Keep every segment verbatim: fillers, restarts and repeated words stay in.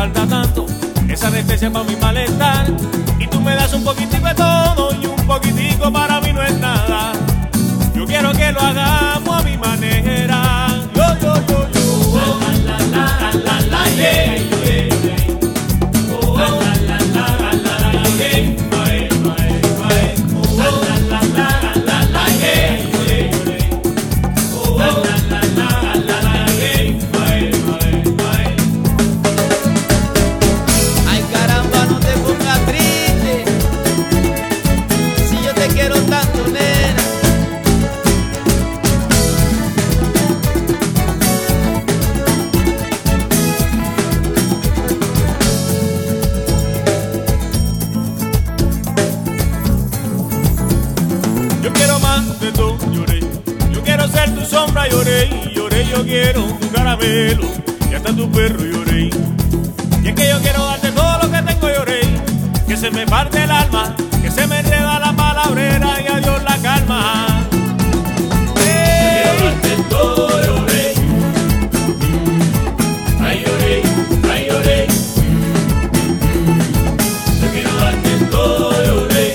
falta tanto, esa anestesia para mi malestar. Y tú me das un poquitico de todo y un poquitico para mí no es nada. Yo quiero que lo hagamos a mi manera. Yo, yo, yo, yo. La, la, la, la, la, la, yeah, yeah, yeah. Oh, la, la, la, la, la, la, yeah. Mae, mae, mae. Oh, la, la, la, la, la, yeah, yeah, yeah. Oh, la, la, la, la, la, yeah. Mae, mae, mae. Ay, caramba, no te pongas triste, si yo te quiero tanto, nena. Yo quiero más de todo, lloré. Yo quiero ser tu sombra, lloré. Y lloré, yo quiero tu caramelo y hasta tu perro, lloré. Y es que yo quiero darte todo lo que tengo, lloré. Que se me parte el alma, que se me enreda la palabrera y adiós la calma. Hey. Yo quiero darte todo, lloré. Ay, lloré, ay, lloré. Yo quiero darte todo, lloré.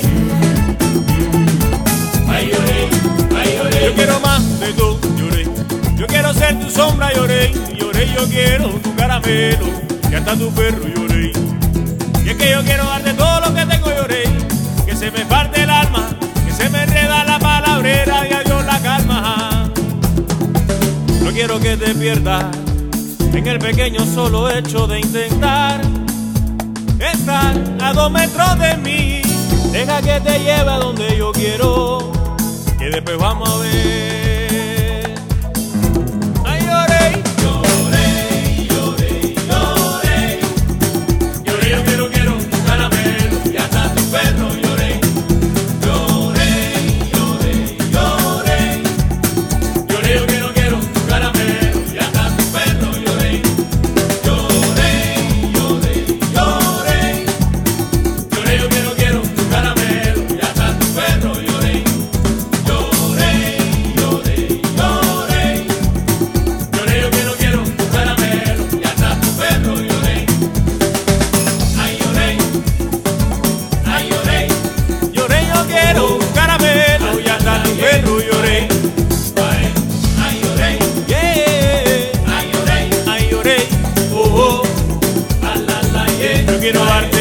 Ay, lloré, ay, lloré. Yo quiero más de todo, lloré. Yo quiero ser tu sombra, lloré. Lloré, yo quiero tu caramelo y hasta tu perro, lloré. Y es que yo quiero darte todo lo que tengo, lloré. Que se me parte el alma, que se me enreda la palabrera y adiós la calma. No quiero que te pierdas en el pequeño solo hecho de intentar estar a dos metros de mí. Deja que te lleve a donde yo quiero, que después vamos a ver. Ay, lloré, lloré, lloré, lloré. Lloré, yo quiero, quiero tu caramelo y hasta tu perro, lloré. Lloré, lloré, lloré. Lloré, yo quiero, quiero tu caramelo y hasta tu perro, lloré. Lloré, lloré, lloré. Lloré, yo quiero, quiero tu caramelo y hasta tu perro, lloré. Lloré, lloré, lloré. Lloré, yo quiero, quiero tu caramelo y hasta tu perro, lloré. Ay, lloré, ay, lloré. Lloré, yo quiero tu caramelo y hasta tu perro, lloré. Ay, ay, lloré, yeah. Ay, lloré, ay, lloré. Oh, oh, la, la, la, yeah. Yo quiero darte